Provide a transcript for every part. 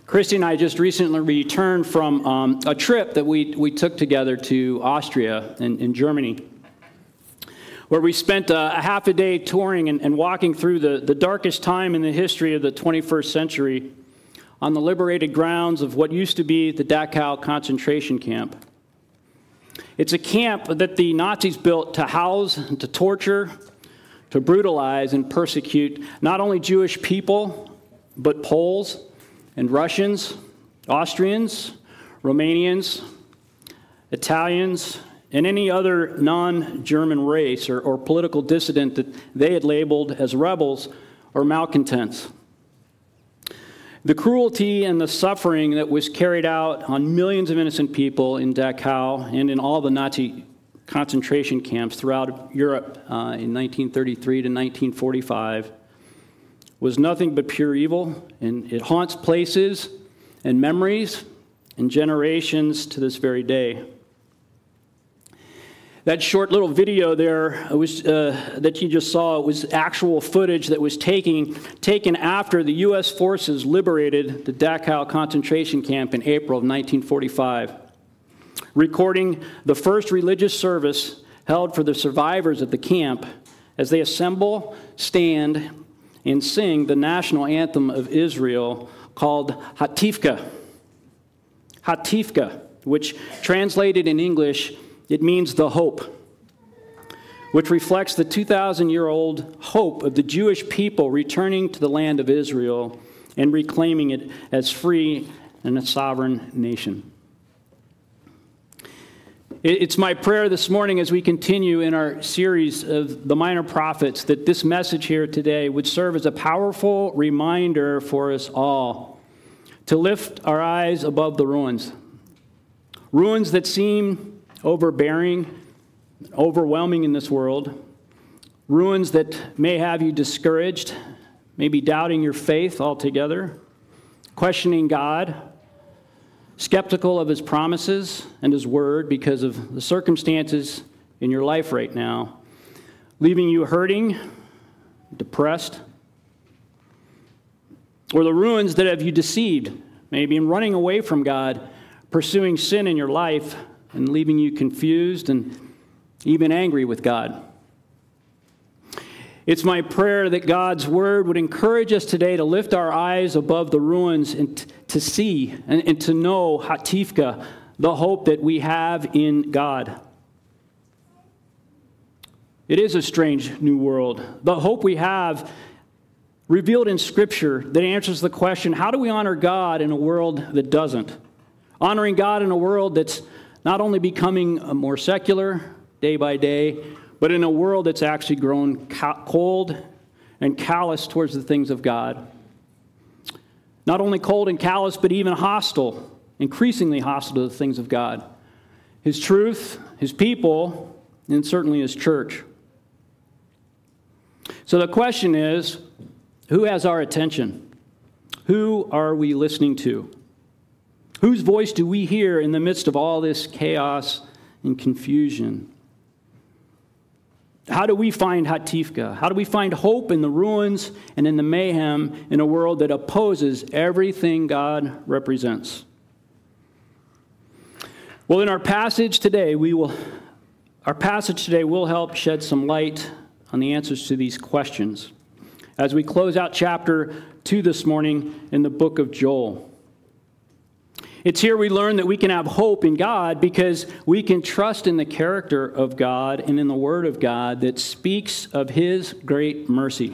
Christy and I just recently returned from a trip that we took together to Austria in Germany, where we spent a half a day touring and walking through the darkest time in the history of the 21st century on the liberated grounds of what used to be the Dachau concentration camp. It's a camp that the Nazis built to house and to torture, to brutalize and persecute not only Jewish people, but Poles and Russians, Austrians, Romanians, Italians, and any other non-German race or political dissident that they had labeled as rebels or malcontents. The cruelty and the suffering that was carried out on millions of innocent people in Dachau and in all the Nazi concentration camps throughout Europe in 1933 to 1945 was nothing but pure evil, and it haunts places and memories and generations to this very day. That short little video there was that you just saw, it was actual footage that was taken after the U.S. forces liberated the Dachau concentration camp in April of 1945, recording the first religious service held for the survivors of the camp as they assemble, stand, and sing the national anthem of Israel called Hatikvah. Hatikvah, which translated in English, it means the hope, which reflects the 2,000-year-old hope of the Jewish people returning to the land of Israel and reclaiming it as free and a sovereign nation. It's my prayer this morning as we continue in our series of the Minor Prophets that this message here today would serve as a powerful reminder for us all to lift our eyes above the ruins. Ruins that seem overbearing, overwhelming in this world. Ruins that may have you discouraged, maybe doubting your faith altogether, questioning God, skeptical of his promises and his word because of the circumstances in your life right now, leaving you hurting, depressed, or the ruins that have you deceived, maybe in running away from God, pursuing sin in your life, and leaving you confused and even angry with God. It's my prayer that God's word would encourage us today to lift our eyes above the ruins and to see and to know Hatikvah, the hope that we have in God. It is a strange new world. The hope we have revealed in Scripture that answers the question, how do we honor God in a world that doesn't? Honoring God in a world that's not only becoming more secular day by day, but in a world that's actually grown cold and callous towards the things of God. Not only cold and callous, but even hostile, increasingly hostile to the things of God. His truth, his people, and certainly his church. So the question is, who has our attention? Who are we listening to? Whose voice do we hear in the midst of all this chaos and confusion? How do we find Hatikvah? How do we find hope in the ruins and in the mayhem in a world that opposes everything God represents? Well, in our passage today, will help shed some light on the answers to these questions as we close out chapter 2 this morning in the book of Joel. It's here we learn that we can have hope in God because we can trust in the character of God and in the Word of God that speaks of His great mercy.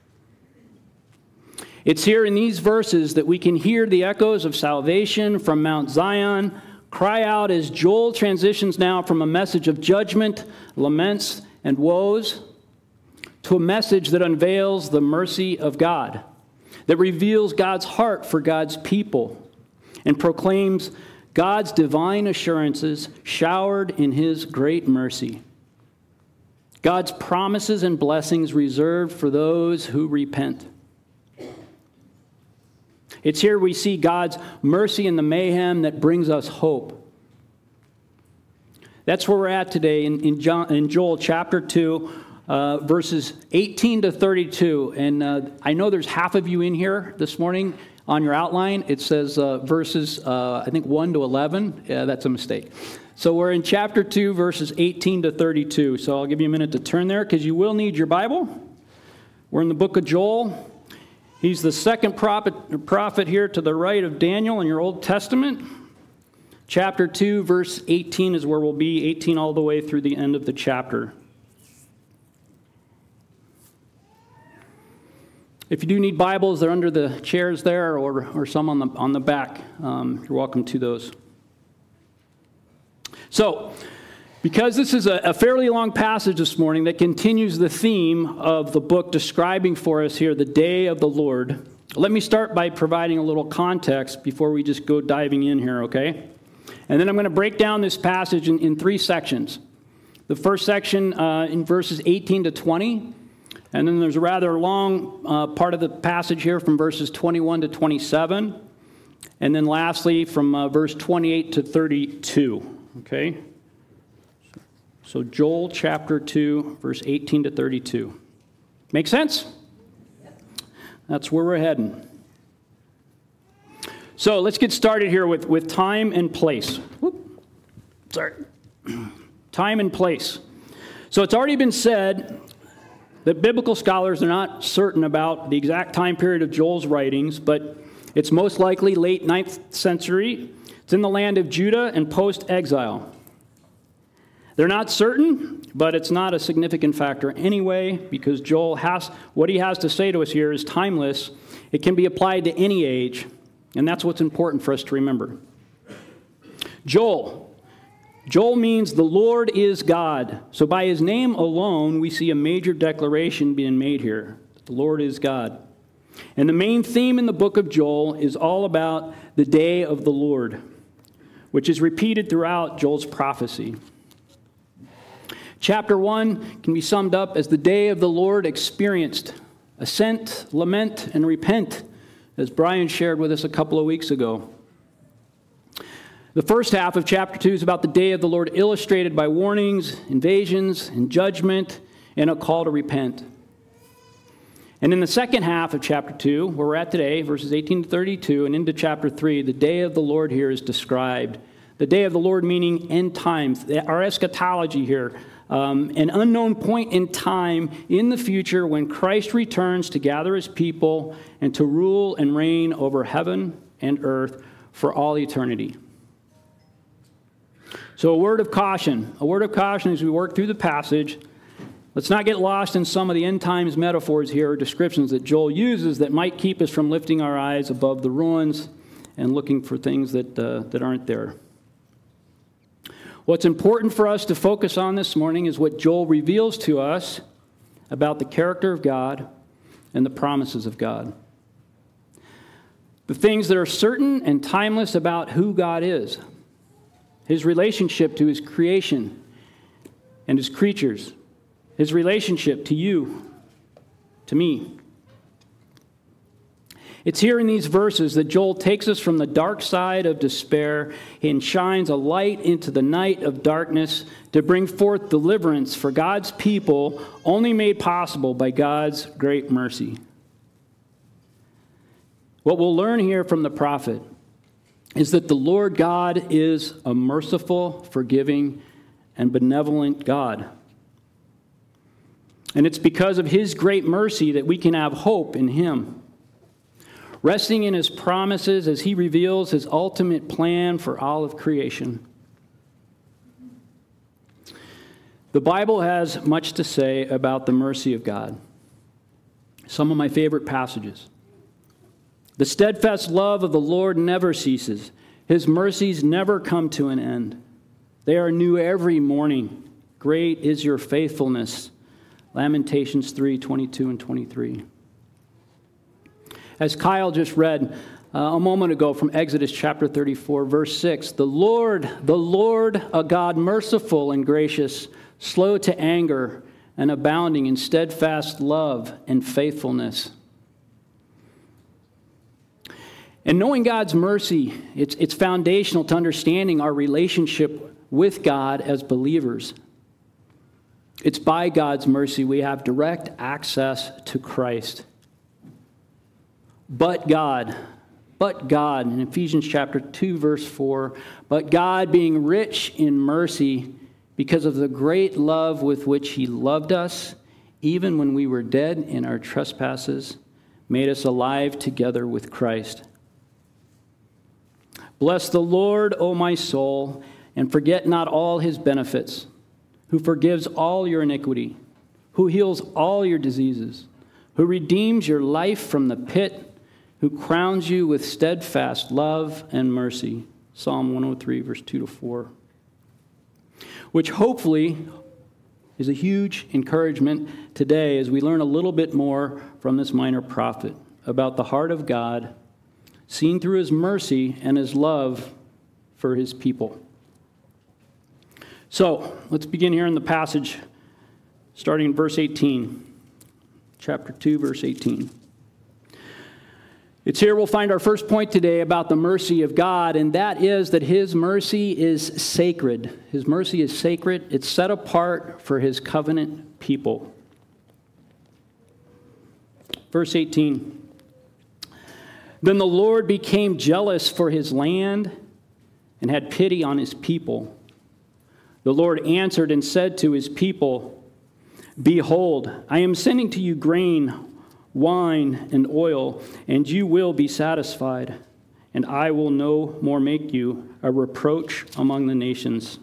It's here in these verses that we can hear the echoes of salvation from Mount Zion cry out as Joel transitions now from a message of judgment, laments, and woes to a message that unveils the mercy of God, that reveals God's heart for God's people, and proclaims God's divine assurances showered in His great mercy. God's promises and blessings reserved for those who repent. It's here we see God's mercy in the mayhem that brings us hope. That's where we're at today in Joel chapter 2, verses 18 to 32. And I know there's half of you in here this morning. On your outline, it says verses, I think, 1 to 11. Yeah, that's a mistake. So we're in chapter 2, verses 18 to 32. So I'll give you a minute to turn there because you will need your Bible. We're in the book of Joel. He's the second prophet here to the right of Daniel in your Old Testament. Chapter 2, verse 18 is where we'll be, 18 all the way through the end of the chapter. If you do need Bibles, they're under the chairs there or some on the back. You're welcome to those. So, because this is a fairly long passage this morning that continues the theme of the book describing for us here the day of the Lord, let me start by providing a little context before we just go diving in here, okay? And then I'm going to break down this passage in three sections. The first section in verses 18 to 20, and then there's a rather long part of the passage here from verses 21 to 27, and then lastly from verse 28 to 32, okay? So Joel chapter 2, verse 18 to 32. Make sense? That's where we're heading. So let's get started here with time and place. Time and place. So it's already been said that biblical scholars are not certain about the exact time period of Joel's writings, but it's most likely late 9th century. It's in the land of Judah and post-exile. They're not certain, but it's not a significant factor anyway, because Joel what he has to say to us here is timeless. It can be applied to any age, and that's what's important for us to remember. Joel means the Lord is God. So by his name alone, we see a major declaration being made here. The Lord is God. And the main theme in the book of Joel is all about the day of the Lord, which is repeated throughout Joel's prophecy. Chapter 1 can be summed up as the day of the Lord experienced. Assent, lament, and repent, as Brian shared with us a couple of weeks ago. The first half of chapter 2 is about the day of the Lord illustrated by warnings, invasions, and judgment, and a call to repent. And in the second half of chapter 2, where we're at today, verses 18 to 32, and into chapter 3, the day of the Lord here is described. The day of the Lord meaning end times, our eschatology here. An unknown point in time in the future when Christ returns to gather his people and to rule and reign over heaven and earth for all eternity. So a word of caution as we work through the passage. Let's not get lost in some of the end times metaphors here or descriptions that Joel uses that might keep us from lifting our eyes above the ruins and looking for things that aren't there. What's important for us to focus on this morning is what Joel reveals to us about the character of God and the promises of God. The things that are certain and timeless about who God is, his relationship to his creation and his creatures, his relationship to you, to me. It's here in these verses that Joel takes us from the dark side of despair and shines a light into the night of darkness to bring forth deliverance for God's people, only made possible by God's great mercy. What we'll learn here from the prophet is that the Lord God is a merciful, forgiving, and benevolent God. And it's because of his great mercy that we can have hope in him, resting in his promises as he reveals his ultimate plan for all of creation. The Bible has much to say about the mercy of God. Some of my favorite passages. The steadfast love of the Lord never ceases. His mercies never come to an end. They are new every morning. Great is your faithfulness. Lamentations 3:22 and 23. As Kyle just read a moment ago from Exodus chapter 34, verse 6, the Lord, a God merciful and gracious, slow to anger, and abounding in steadfast love and faithfulness. And knowing God's mercy, it's foundational to understanding our relationship with God as believers. It's by God's mercy we have direct access to Christ. But God, but God, in Ephesians chapter 2, verse 4, but God, being rich in mercy, because of the great love with which he loved us, even when we were dead in our trespasses, made us alive together with Christ. Bless the Lord, O my soul, and forget not all his benefits, who forgives all your iniquity, who heals all your diseases, who redeems your life from the pit, who crowns you with steadfast love and mercy. Psalm 103, verse 2-4. Which hopefully is a huge encouragement today as we learn a little bit more from this minor prophet about the heart of God, seen through his mercy and his love for his people. So, let's begin here in the passage, starting in verse 18. Chapter 2, verse 18. It's here we'll find our first point today about the mercy of God, and that is that his mercy is sacred. His mercy is sacred. It's set apart for his covenant people. Verse 18. Then the Lord became jealous for his land and had pity on his people. The Lord answered and said to his people, Behold, I am sending to you grain, wine, and oil, and you will be satisfied, and I will no more make you a reproach among the nations.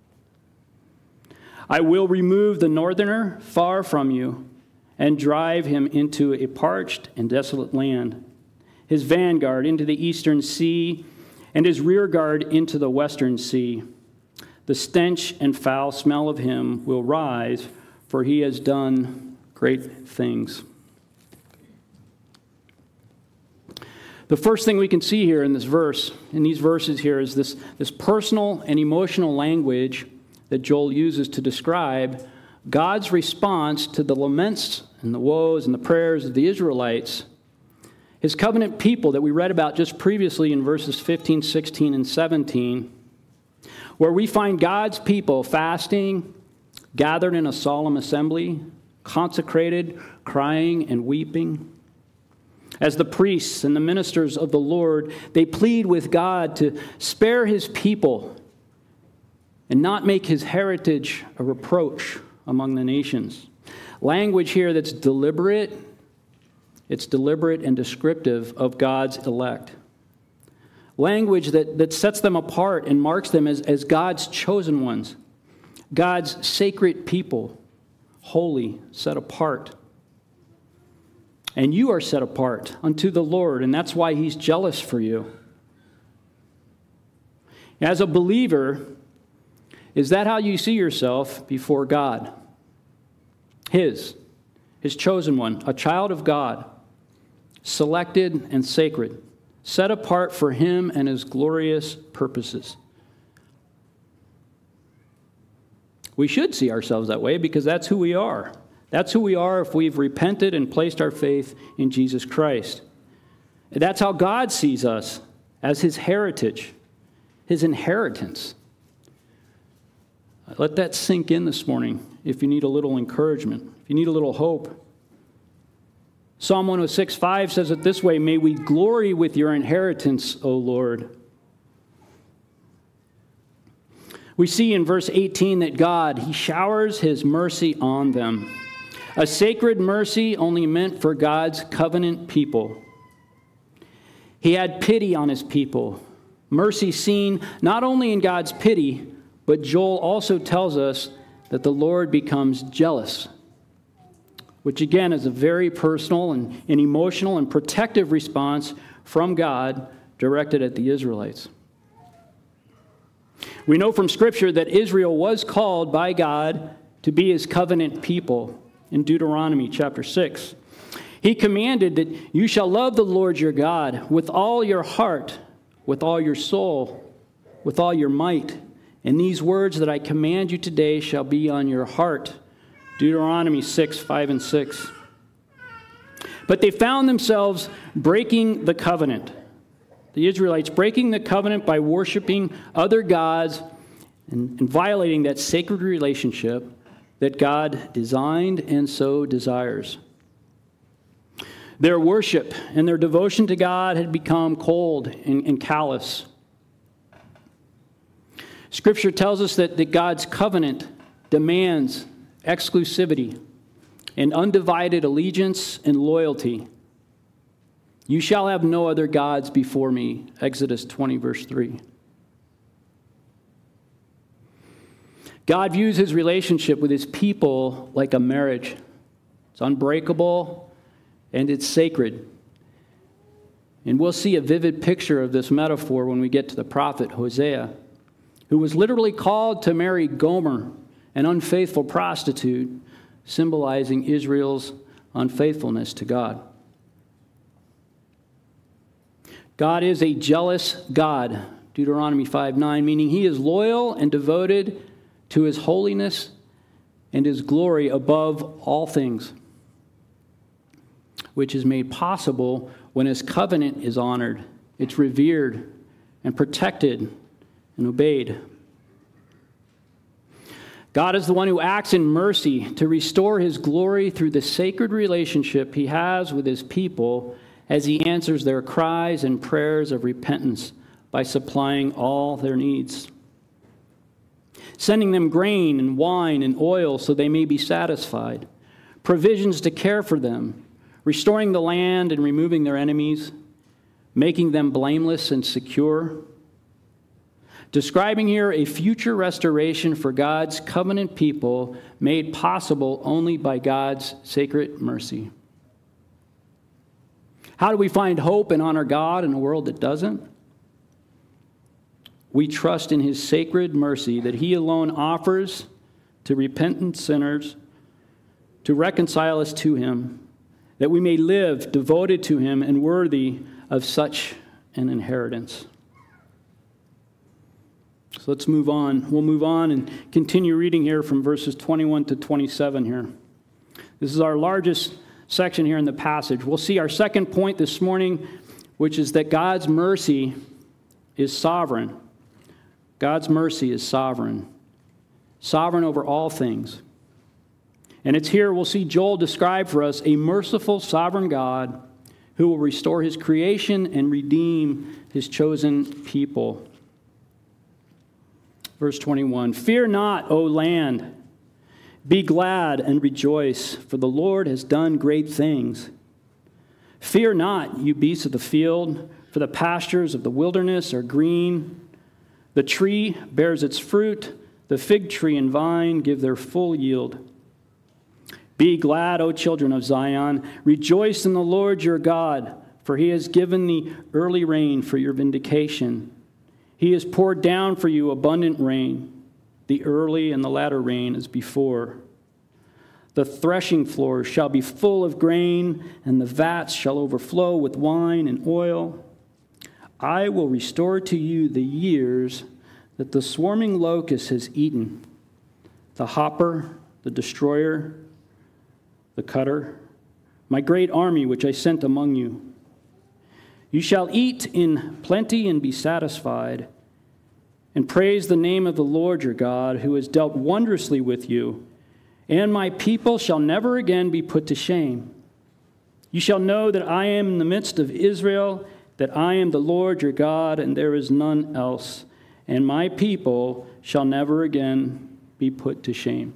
I will remove the northerner far from you, and drive him into a parched and desolate land, his vanguard into the eastern sea, and his rearguard into the western sea. The stench and foul smell of him will rise, for he has done great things. The first thing we can see here in this verse, in these verses here, is this personal and emotional language that Joel uses to describe God's response to the laments and the woes and the prayers of the Israelites, his covenant people that we read about just previously in verses 15, 16, and 17, where we find God's people fasting, gathered in a solemn assembly, consecrated, crying and weeping. As the priests and the ministers of the Lord, they plead with God to spare his people and not make his heritage a reproach among the nations. Language here that's deliberate, it's deliberate and descriptive of God's elect. Language that sets them apart and marks them as God's chosen ones, God's sacred people, holy, set apart. And you are set apart unto the Lord, and that's why he's jealous for you. As a believer, is that how you see yourself before God? His chosen one, a child of God, selected and sacred, set apart for him and his glorious purposes. We should see ourselves that way because that's who we are. That's who we are if we've repented and placed our faith in Jesus Christ. That's how God sees us, as his heritage, his inheritance. Let that sink in this morning if you need a little encouragement, if you need a little hope. Psalm 106:5 says it this way, May we glory with your inheritance, O Lord. We see in verse 18 that God, he showers his mercy on them. A sacred mercy only meant for God's covenant people. He had pity on his people. Mercy seen not only in God's pity, but Joel also tells us that the Lord becomes jealous, which again is a very personal and emotional and protective response from God directed at the Israelites. We know from Scripture that Israel was called by God to be his covenant people in Deuteronomy chapter 6. He commanded that you shall love the Lord your God with all your heart, with all your soul, with all your might. And these words that I command you today shall be on your heart. Deuteronomy 6:5 and 6. But they found themselves breaking the covenant. The Israelites breaking the covenant by worshiping other gods and violating that sacred relationship that God designed and so desires. Their worship and their devotion to God had become cold and callous. Scripture tells us that God's covenant demands exclusivity and undivided allegiance and loyalty. You shall have no other gods before me, Exodus 20, verse 3. God views his relationship with his people like a marriage. It's unbreakable and it's sacred. And we'll see a vivid picture of this metaphor when we get to the prophet Hosea, who was literally called to marry Gomer, an unfaithful prostitute, symbolizing Israel's unfaithfulness to God. God is a jealous God, Deuteronomy 5:9, meaning he is loyal and devoted to his holiness and his glory above all things, which is made possible when his covenant is honored, it's revered and protected and obeyed. God is the one who acts in mercy to restore his glory through the sacred relationship he has with his people as he answers their cries and prayers of repentance by supplying all their needs, sending them grain and wine and oil so they may be satisfied, provisions to care for them, restoring the land and removing their enemies, making them blameless and secure. Describing here a future restoration for God's covenant people made possible only by God's sacred mercy. How do we find hope and honor God in a world that doesn't? We trust in his sacred mercy that he alone offers to repentant sinners to reconcile us to him, that we may live devoted to him and worthy of such an inheritance. So let's move on. We'll move on and continue reading here from verses 21 to 27 here. This is our largest section here in the passage. We'll see our second point this morning, which is that God's mercy is sovereign. God's mercy is sovereign. Sovereign over all things. And it's here we'll see Joel describe for us a merciful, sovereign God who will restore his creation and redeem his chosen people. Verse 21, "Fear not, O land. Be glad and rejoice, for the Lord has done great things. Fear not, you beasts of the field, for the pastures of the wilderness are green. The tree bears its fruit, the fig tree and vine give their full yield. Be glad, O children of Zion. Rejoice in the Lord your God, for he has given the early rain for your vindication. He has poured down for you abundant rain. The early and the latter rain as before. The threshing floors shall be full of grain, and the vats shall overflow with wine and oil. I will restore to you the years that the swarming locust has eaten, the hopper, the destroyer, the cutter, my great army which I sent among you. You shall eat in plenty and be satisfied, and praise the name of the Lord your God, who has dealt wondrously with you, and my people shall never again be put to shame. You shall know that I am in the midst of Israel, that I am the Lord your God, and there is none else, and my people shall never again be put to shame."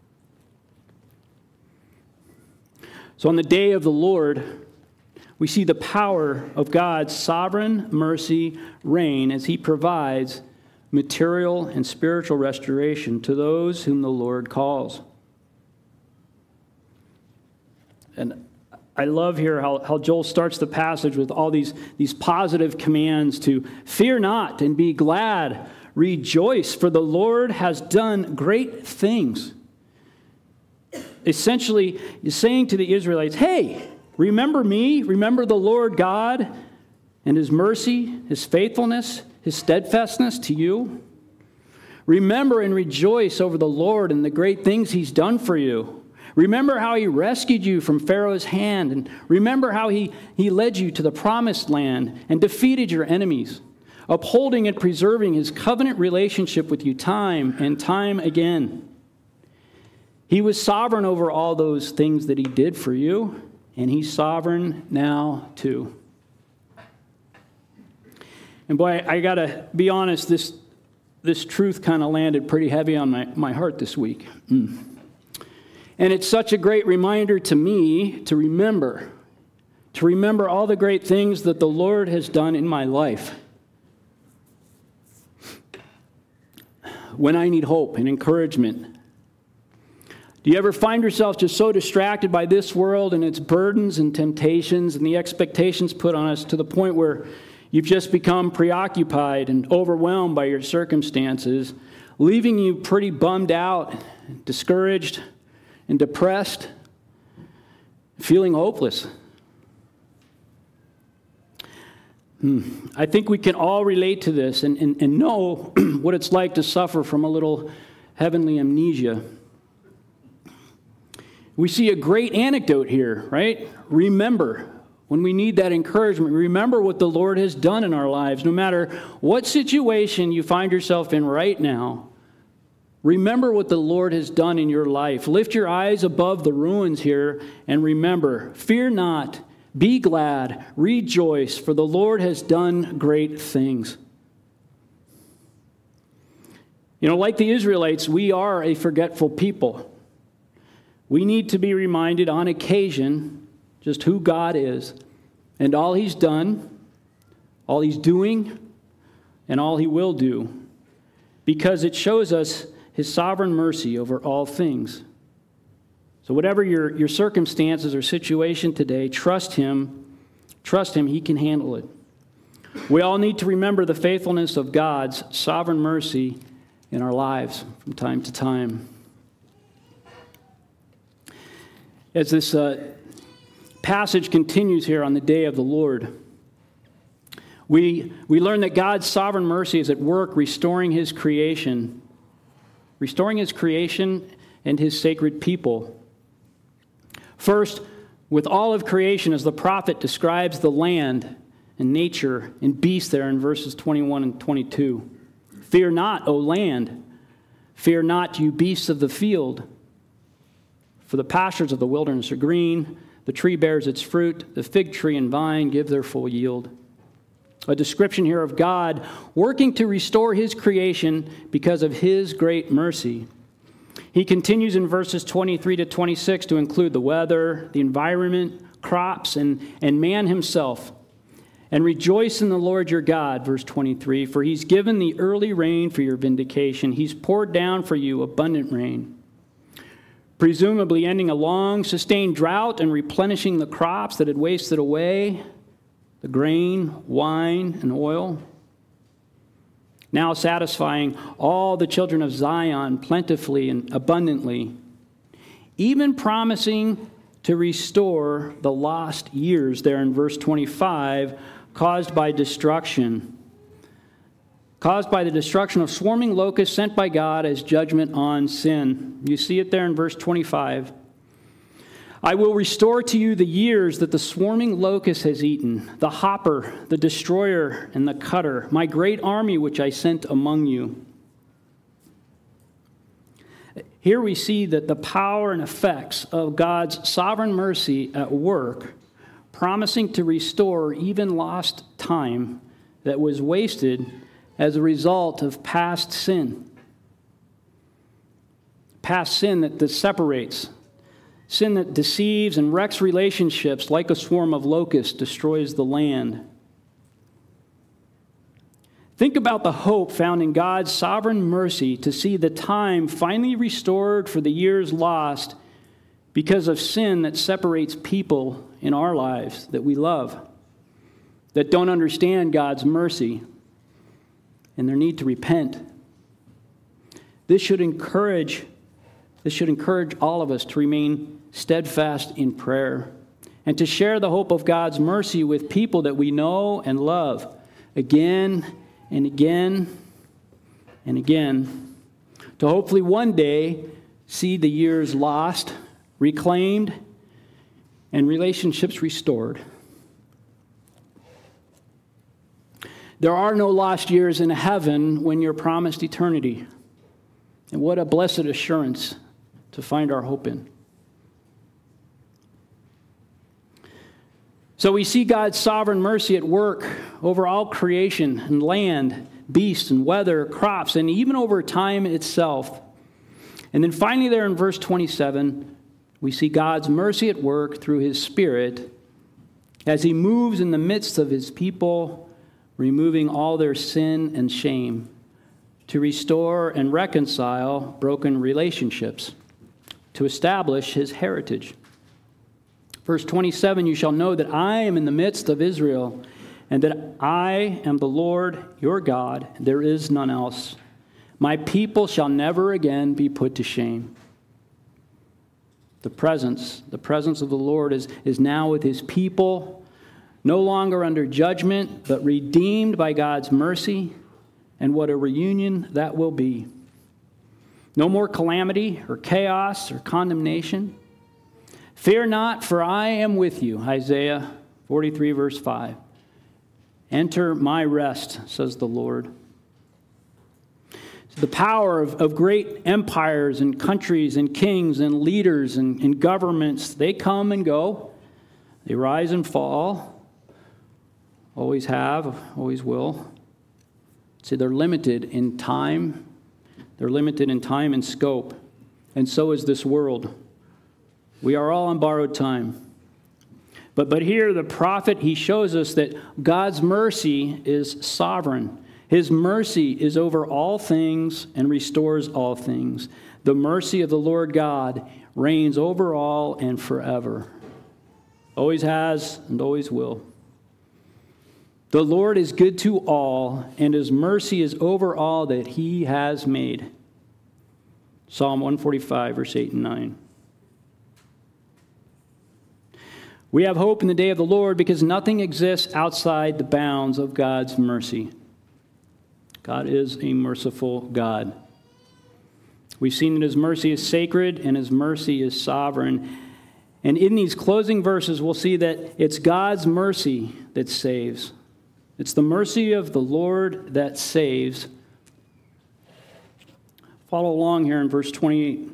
So on the day of the Lord, we see the power of God's sovereign mercy reign as he provides material and spiritual restoration to those whom the Lord calls. And I love here how Joel starts the passage with all these positive commands to fear not and be glad, rejoice, for the Lord has done great things. Essentially, he's saying to the Israelites, hey, remember me, remember the Lord God and his mercy, his faithfulness, his steadfastness to you. Remember and rejoice over the Lord and the great things he's done for you. Remember how he rescued you from Pharaoh's hand, and remember how he led you to the promised land and defeated your enemies, upholding and preserving his covenant relationship with you time and time again. He was sovereign over all those things that he did for you, and he's sovereign now too. And boy, I got to be honest, this truth kind of landed pretty heavy on my heart this week. And it's such a great reminder to me to remember all the great things that the Lord has done in my life. When I need hope and encouragement. Do you ever find yourself just so distracted by this world and its burdens and temptations and the expectations put on us to the point where you've just become preoccupied and overwhelmed by your circumstances, leaving you pretty bummed out, discouraged, and depressed, feeling hopeless? I think we can all relate to this and know what it's like to suffer from a little heavenly amnesia. We see a great anecdote here, right? Remember, when we need that encouragement, remember what the Lord has done in our lives. No matter what situation you find yourself in right now, remember what the Lord has done in your life. Lift your eyes above the ruins here and remember, fear not. Be glad, rejoice, for the Lord has done great things. You know, like the Israelites, we are a forgetful people. We need to be reminded on occasion just who God is and all He's done, all He's doing, and all He will do, because it shows us His sovereign mercy over all things. So whatever your circumstances or situation today, trust Him. Trust Him. He can handle it. We all need to remember the faithfulness of God's sovereign mercy in our lives from time to time. As this passage continues here on the day of the Lord, we learn that God's sovereign mercy is at work restoring His creation and His sacred people. First, with all of creation, as the prophet describes the land and nature and beasts there in verses 21 and 22. Fear not, O land. Fear not, you beasts of the field. For the pastures of the wilderness are green. The tree bears its fruit. The fig tree and vine give their full yield. A description here of God working to restore His creation because of His great mercy. He continues in verses 23 to 26 to include the weather, the environment, crops, and man himself. And rejoice in the Lord your God, verse 23, for He's given the early rain for your vindication. He's poured down for you abundant rain. Presumably ending a long, sustained drought and replenishing the crops that had wasted away, the grain, wine, and oil. Now satisfying all the children of Zion plentifully and abundantly, even promising to restore the lost years there in verse 25, caused by destruction. Caused by the destruction of swarming locusts sent by God as judgment on sin. You see it there in verse 25. I will restore to you the years that the swarming locust has eaten, the hopper, the destroyer, and the cutter, my great army which I sent among you. Here we see that the power and effects of God's sovereign mercy at work, promising to restore even lost time that was wasted as a result of past sin. Past sin that separates. Sin that deceives and wrecks relationships like a swarm of locusts destroys the land. Think about the hope found in God's sovereign mercy to see the time finally restored for the years lost because of sin that separates people in our lives that we love, that don't understand God's mercy and their need to repent. This should encourage all of us to remain steadfast in prayer and to share the hope of God's mercy with people that we know and love again and again and again, to hopefully one day see the years lost, reclaimed, and relationships restored. There are no lost years in heaven when you're promised eternity. And what a blessed assurance to find our hope in. So we see God's sovereign mercy at work over all creation and land, beasts and weather, crops, and even over time itself. And then finally there in verse 27, we see God's mercy at work through his Spirit as he moves in the midst of his people, removing all their sin and shame to restore and reconcile broken relationships, to establish his heritage. Verse 27, you shall know that I am in the midst of Israel, and that I am the Lord your God, there is none else. My people shall never again be put to shame. The presence of the Lord is now with his people, no longer under judgment, but redeemed by God's mercy, and what a reunion that will be. No more calamity or chaos or condemnation. Fear not, for I am with you, Isaiah 43, verse 5. Enter my rest, says the Lord. The power of great empires and countries and kings and leaders and governments, they come and go. They rise and fall. Always have, always will. See, they're limited in time. They're limited in time and scope. And so is this world. We are all on borrowed time. But here the prophet, he shows us that God's mercy is sovereign. His mercy is over all things and restores all things. The mercy of the Lord God reigns over all and forever. Always has and always will. The Lord is good to all, and his mercy is over all that he has made. Psalm 145, verse 8 and 9. We have hope in the day of the Lord because nothing exists outside the bounds of God's mercy. God is a merciful God. We've seen that his mercy is sacred and his mercy is sovereign. And in these closing verses, we'll see that it's God's mercy that saves. It's the mercy of the Lord that saves. Follow along here in verse 28.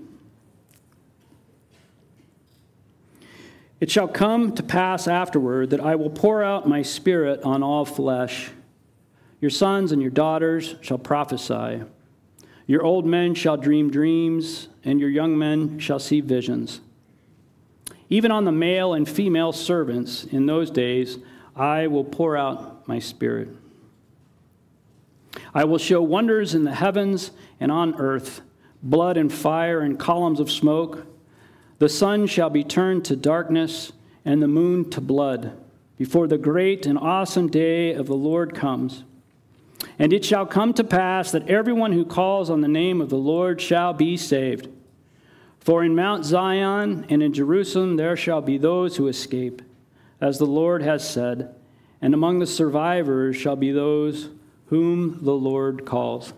It shall come to pass afterward that I will pour out my Spirit on all flesh. Your sons and your daughters shall prophesy. Your old men shall dream dreams, and your young men shall see visions. Even on the male and female servants in those days, I will pour out my Spirit. I will show wonders in the heavens and on earth, blood and fire and columns of smoke. The sun shall be turned to darkness and the moon to blood before the great and awesome day of the Lord comes. And it shall come to pass that everyone who calls on the name of the Lord shall be saved. For in Mount Zion and in Jerusalem there shall be those who escape, as the Lord has said, and among the survivors shall be those whom the Lord calls.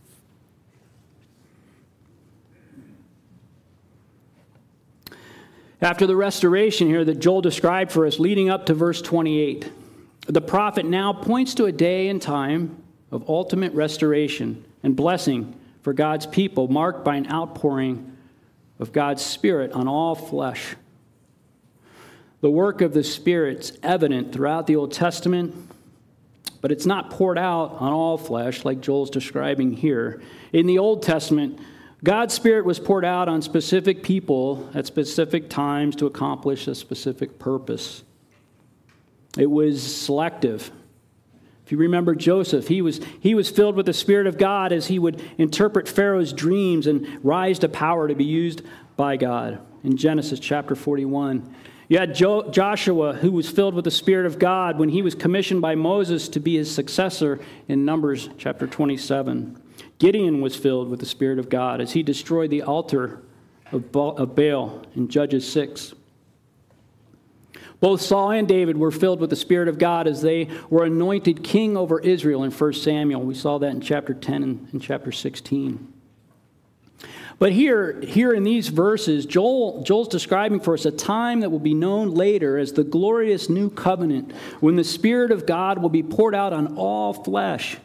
After the restoration here that Joel described for us leading up to verse 28, the prophet now points to a day and time of ultimate restoration and blessing for God's people, marked by an outpouring of God's Spirit on all flesh. The work of the Spirit's evident throughout the Old Testament, but it's not poured out on all flesh like Joel's describing here. In the Old Testament, God's Spirit was poured out on specific people at specific times to accomplish a specific purpose. It was selective. If you remember Joseph, he was filled with the Spirit of God as he would interpret Pharaoh's dreams and rise to power to be used by God. In Genesis chapter 41. You had Joshua, who was filled with the Spirit of God when he was commissioned by Moses to be his successor in Numbers chapter 27. Gideon was filled with the Spirit of God as he destroyed the altar of Baal in Judges 6. Both Saul and David were filled with the Spirit of God as they were anointed king over Israel in 1 Samuel. We saw that in chapter 10 and chapter 16. But here in these verses, Joel's describing for us a time that will be known later as the glorious new covenant, when the Spirit of God will be poured out on all flesh.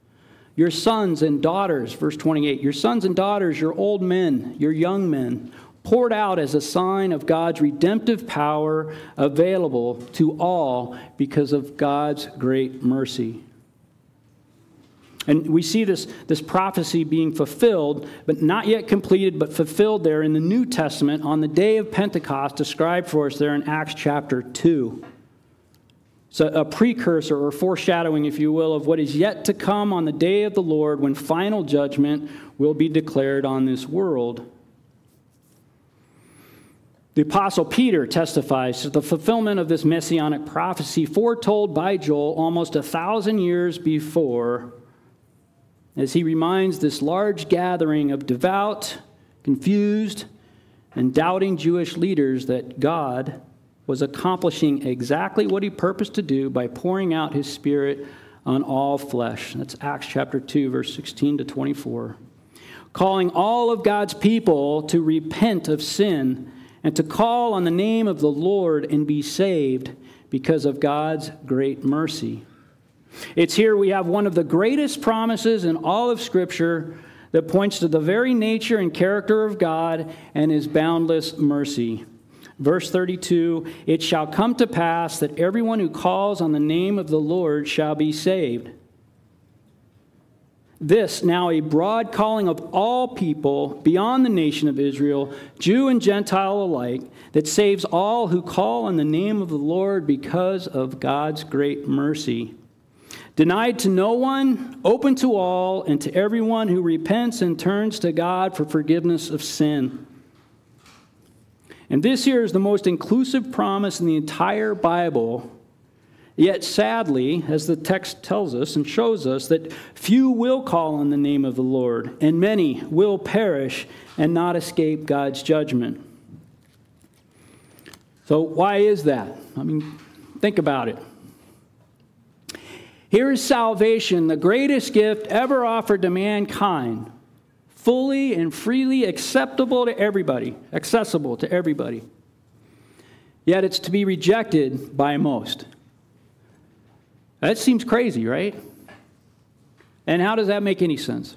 Your sons and daughters, verse 28, your sons and daughters, your old men, your young men, poured out as a sign of God's redemptive power available to all because of God's great mercy. And we see this prophecy being fulfilled, but not yet completed, but fulfilled there in the New Testament on the day of Pentecost, described for us there in Acts chapter 2. So a precursor or foreshadowing, if you will, of what is yet to come on the day of the Lord when final judgment will be declared on this world. The Apostle Peter testifies to the fulfillment of this messianic prophecy foretold by Joel almost 1,000 years before, as he reminds this large gathering of devout, confused, and doubting Jewish leaders that God was accomplishing exactly what he purposed to do by pouring out his Spirit on all flesh. That's Acts chapter 2, verse 16 to 24. Calling all of God's people to repent of sin and to call on the name of the Lord and be saved because of God's great mercy. It's here we have one of the greatest promises in all of Scripture that points to the very nature and character of God and his boundless mercy. Verse 32, "It shall come to pass that everyone who calls on the name of the Lord shall be saved." This, now a broad calling of all people beyond the nation of Israel, Jew and Gentile alike, that saves all who call on the name of the Lord because of God's great mercy. Denied to no one, open to all, and to everyone who repents and turns to God for forgiveness of sin. And this here is the most inclusive promise in the entire Bible. Yet sadly, as the text tells us and shows us, that few will call on the name of the Lord, and many will perish and not escape God's judgment. So why is that? I mean, think about it. Here is salvation, the greatest gift ever offered to mankind, fully and freely acceptable to everybody, accessible to everybody. Yet it's to be rejected by most. That seems crazy, right? And how does that make any sense?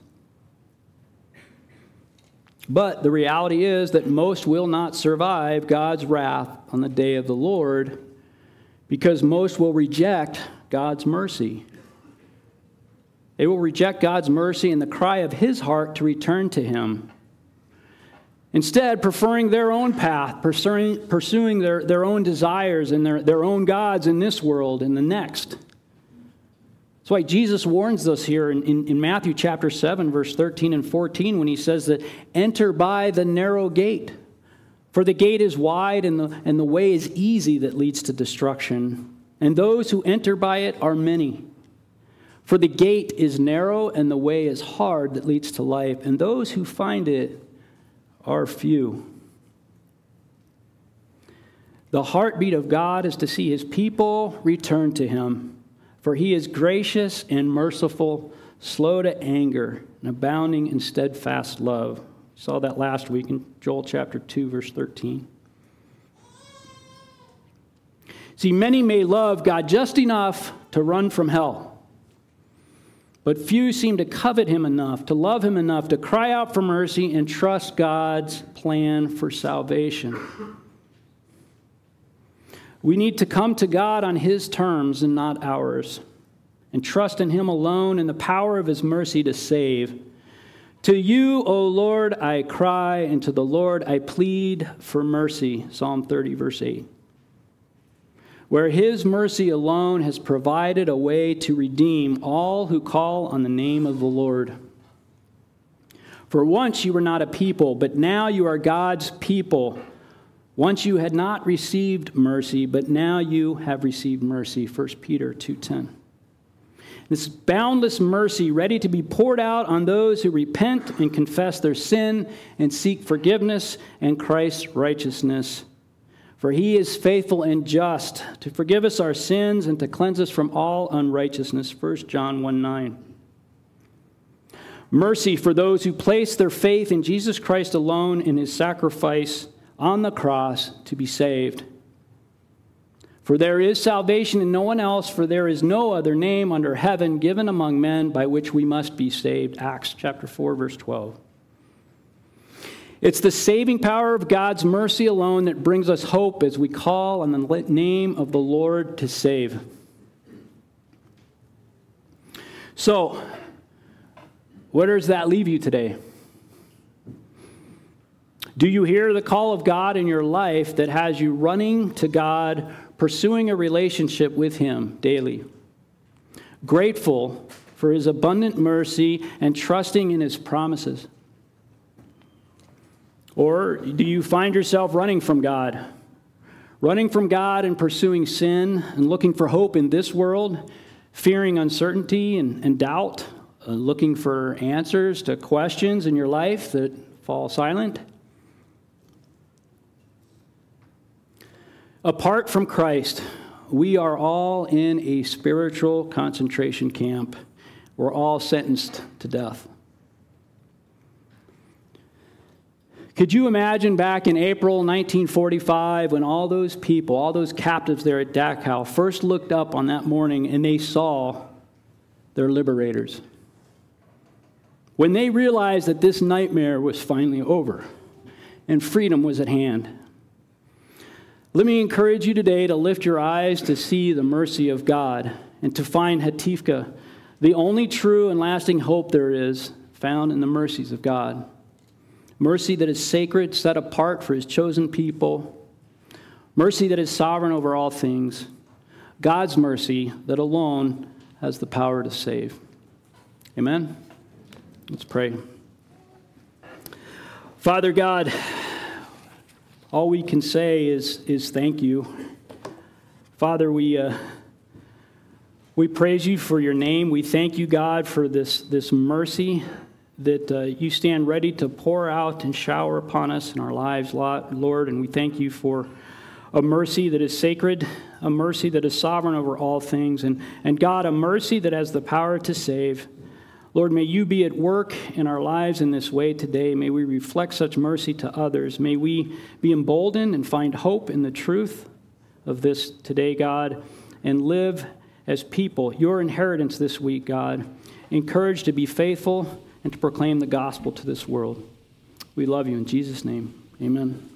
But the reality is that most will not survive God's wrath on the day of the Lord because most will reject God's mercy. They will reject God's mercy and the cry of his heart to return to him. Instead, preferring their own path, pursuing their own desires and their own gods in this world and the next. That's why Jesus warns us here in Matthew chapter 7, verse 13 and 14, when he says that, "Enter by the narrow gate, for the gate is wide and the way is easy that leads to destruction. And those who enter by it are many. For the gate is narrow and the way is hard that leads to life, and those who find it are few." The heartbeat of God is to see his people return to him. For he is gracious and merciful, slow to anger, and abounding in steadfast love. We saw that last week in Joel chapter 2, verse 13. See, many may love God just enough to run from hell. But few seem to covet him enough, to love him enough, to cry out for mercy and trust God's plan for salvation. We need to come to God on his terms and not ours, and trust in him alone and the power of his mercy to save. To you, O Lord, I cry, and to the Lord I plead for mercy. Psalm 30, verse 8. Where his mercy alone has provided a way to redeem all who call on the name of the Lord. For once you were not a people, but now you are God's people. Once you had not received mercy, but now you have received mercy. 1 Peter 2:10. This boundless mercy ready to be poured out on those who repent and confess their sin and seek forgiveness and Christ's righteousness. For he is faithful and just to forgive us our sins and to cleanse us from all unrighteousness. 1 John 1:9. Mercy for those who place their faith in Jesus Christ alone in his sacrifice on the cross to be saved. For there is salvation in no one else, for there is no other name under heaven given among men by which we must be saved. Acts chapter 4, verse 12. It's the saving power of God's mercy alone that brings us hope as we call on the name of the Lord to save. So, where does that leave you today? Do you hear the call of God in your life that has you running to God, pursuing a relationship with Him daily? Grateful for His abundant mercy and trusting in His promises? Or do you find yourself running from God? Running from God and pursuing sin and looking for hope in this world, fearing uncertainty and doubt, looking for answers to questions in your life that fall silent? Apart from Christ, we are all in a spiritual concentration camp. We're all sentenced to death. Could you imagine back in April 1945 when all those people, all those captives there at Dachau first looked up on that morning and they saw their liberators? When they realized that this nightmare was finally over and freedom was at hand. Let me encourage you today to lift your eyes to see the mercy of God and to find Hatifka, the only true and lasting hope there is found in the mercies of God. Mercy that is sacred, set apart for His chosen people. Mercy that is sovereign over all things. God's mercy that alone has the power to save. Amen? Let's pray. Father God, all we can say is thank you. Father, we praise you for your name. We thank you, God, for this mercy that you stand ready to pour out and shower upon us in our lives, Lord. And we thank you for a mercy that is sacred, a mercy that is sovereign over all things, and God, a mercy that has the power to save. Lord, may you be at work in our lives in this way today. May we reflect such mercy to others. May we be emboldened and find hope in the truth of this today, God, and live as people, your inheritance this week, God, encouraged to be faithful and to proclaim the gospel to this world. We love you in Jesus' name. Amen.